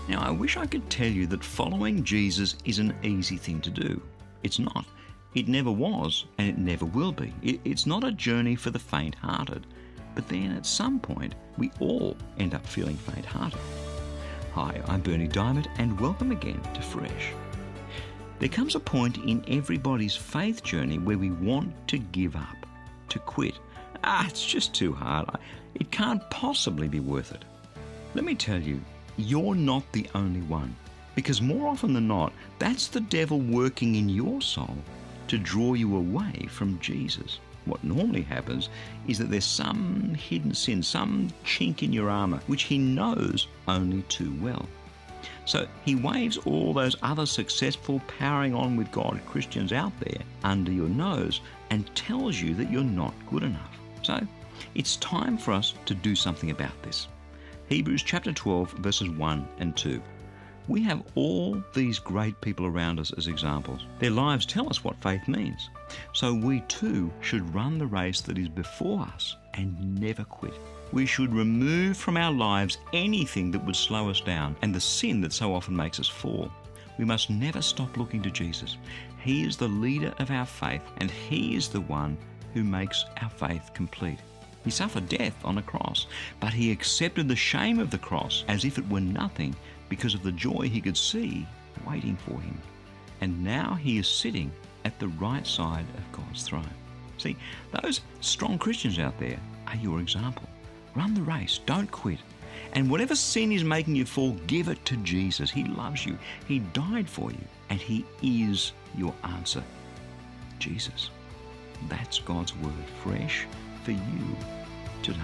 Now, I wish I could tell you that following Jesus is an easy thing to do. It's not. It never was, and it never will be. It's not a journey for the faint-hearted. But then at some point, we all end up feeling faint-hearted. Hi, I'm Berni Dymet, and welcome again to Fresh. There comes a point in everybody's faith journey where we want to give up, to quit. It's just too hard. It can't possibly be worth it. Let me tell you, you're not the only one. Because more often than not, that's the devil working in your soul to draw you away from Jesus. What normally happens is that there's some hidden sin, some chink in your armour, which he knows only too well. So he waves all those other successful, powering on with God Christians out there under your nose and tells you that you're not good enough. So it's time for us to do something about this. Hebrews chapter 12, verses 1 and 2. We have all these great people around us as examples. Their lives tell us what faith means. So we too should run the race that is before us and never quit. We should remove from our lives anything that would slow us down and the sin that so often makes us fall. We must never stop looking to Jesus. He is the leader of our faith, and he is the one who makes our faith complete. He suffered death on a cross, but he accepted the shame of the cross as if it were nothing because of the joy he could see waiting for him. And now he is sitting at the right side of God's throne. See, those strong Christians out there are your example. Run the race, don't quit. And whatever sin is making you fall, give it to Jesus. He loves you. He died for you, and he is your answer. Jesus. That's God's word, fresh for you today.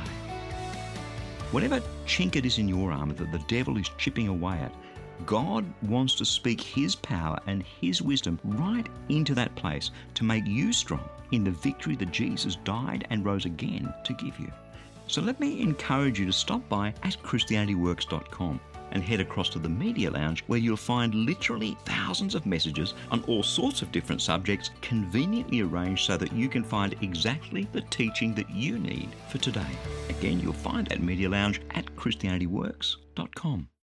Whatever chink it is in your armour that the devil is chipping away at, God wants to speak his power and his wisdom right into that place to make you strong in the victory that Jesus died and rose again to give you. So let me encourage you to stop by at ChristianityWorks.com and head across to the Media Lounge, where you'll find literally thousands of messages on all sorts of different subjects, conveniently arranged so that you can find exactly the teaching that you need for today. Again, you'll find that Media Lounge at ChristianityWorks.com.